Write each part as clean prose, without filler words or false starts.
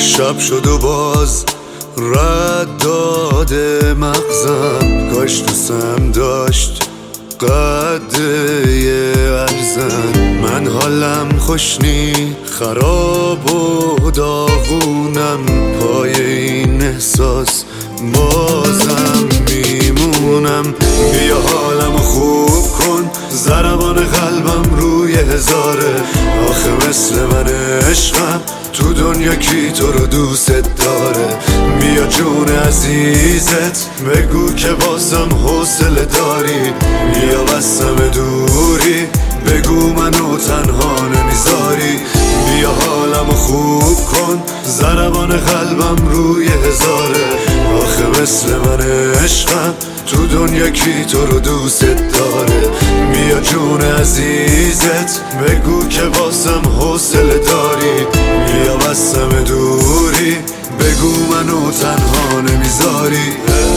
شب شد و باز رد داده مغزم، کاش دوستم داشت قده ارزن. من حالم خوش نی، خراب و داغونم، پای این احساس بازم میمونم. بیا حالمو خوب کن، ضربان قلبم روی هزاره. آخه مثل من عشقم تو دنیا کی تو رو دوست داره؟ بیا جون عزیزت بگو که بازم حوصله داری. بیا بستم دوری بگو منو تنها نمیذاری. بیا حالمو خوب کن، ضربان قلبم روی هزاره. آخه مثل من عشقم تو دنیا کی تو رو دوست داره؟ بیا جون عزیزت بگو که بازم حوصله داری. بیا بستم دوری بگو منو تنها نمیذاری.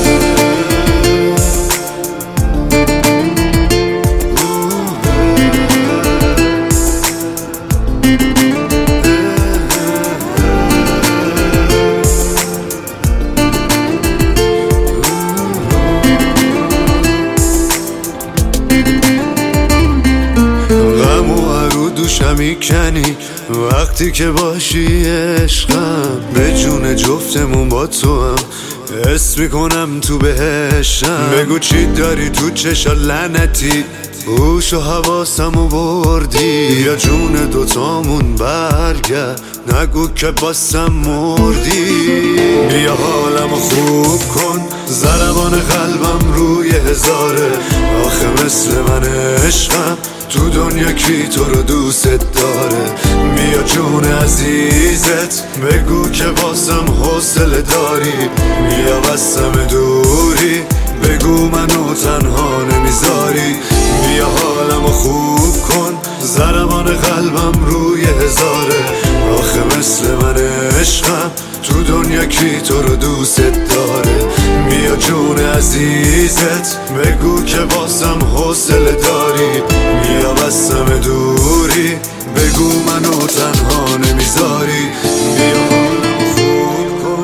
دوشم میکنی وقتی که باشی عشقم، به جون جفتمون با تو هم حس میکنم تو بهشم. بگو چی داری تو چشا لعنتی، هوش و حواسمو بردی. یا جون دوتامون برگرد نگو که باسم مردی. بیا حالمو خوب کن، ضربان قلبم روی هزاره. آخه مثل من عشقم تو دنیا کی تو رو دوست داره؟ بیا جون عزیزت بگو که بازم حوصله داری. بیا بستم دوری بگو منو تنها نمیذاری. بیا حالمو خوب کن، ضربان قلبم روی هزاره. آخه مثل من عشقم تو دنیا کی تو رو دوست داره؟ بیا جون عزیزت بگو که بازم حوصله داری. بیا بستم دوری بگو منو تنها نمیذاری. بیا حالمو خوب کن،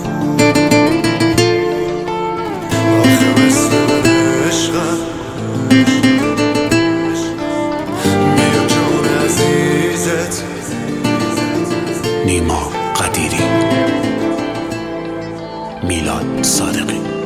آخه مثل من عشقم. بیا جون عزیزت. نیما قدیری، میلاد صادقی.